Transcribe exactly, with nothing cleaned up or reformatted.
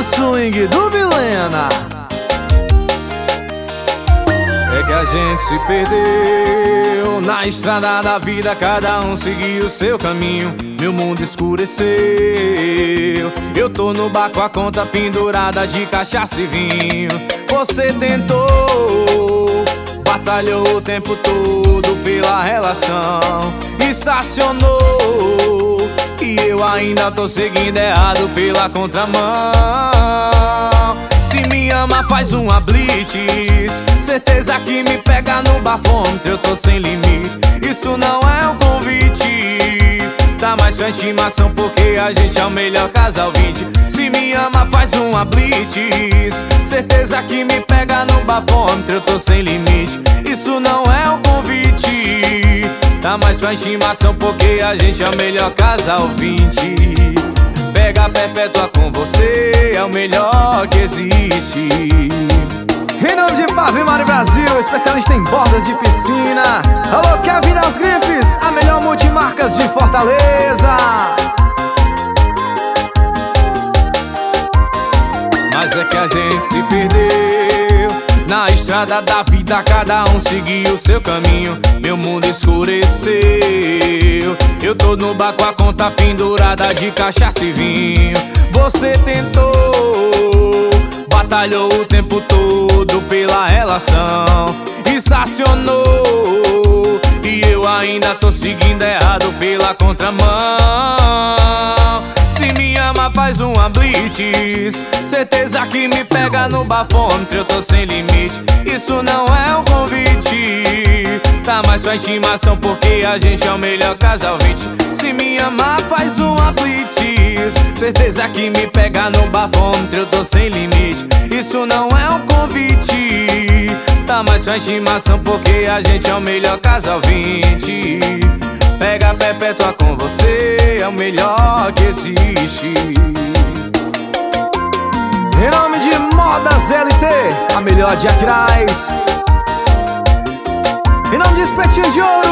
do swing do Vilena. É que a gente se perdeu na estrada da vida, cada um seguiu o seu caminho. Meu mundo escureceu, eu tô no bar com a conta pendurada de cachaça e vinho. Você tentou, batalhou o tempo todo pela relação, estacionou, e eu ainda tô seguindo errado pela contramão. Se me ama faz uma blitz, certeza que me pega no bafômetro, eu tô sem limite. Isso não é um convite, tá mais pra estimação, porque a gente é o melhor casal vinte. Se me ama faz uma blitz, certeza que me pega no bafômetro, eu tô sem limite. Isso não é um convite, tá mais pra estimação, porque a gente é o melhor casal vinte. Pega perpétua com você, é o melhor que existe. Em nome de Pavimari Brasil, especialista em bordas de piscina. Alô, Kevin das Grifes, a melhor multimarcas de Fortaleza. Mas é que a gente se perdeu na estrada da vida, cada um seguiu o seu caminho. Meu mundo escureceu, eu tô no bar com a conta pendurada de cachaça e vinho. Você tentou, batalhou o tempo todo pela relação, estacionou, e eu ainda tô seguindo errado pela contramão. Se me ama faz uma blitz, certeza que me pega no bafômetro, eu tô sem limite. Isso não é um convite, tá mais pra estimação, porque a gente é o melhor casal vinte. Se me ama faz uma blitz, certeza que me pega no bafômetro, eu tô sem limite. Isso não é um convite, tá mais pra estimação, porque a gente é o melhor casal vinte. Pega perpétua com você, é o melhor que existe. Em nome de Modas L T, a melhor de Acrais. Em nome de Espetinho de Ouro,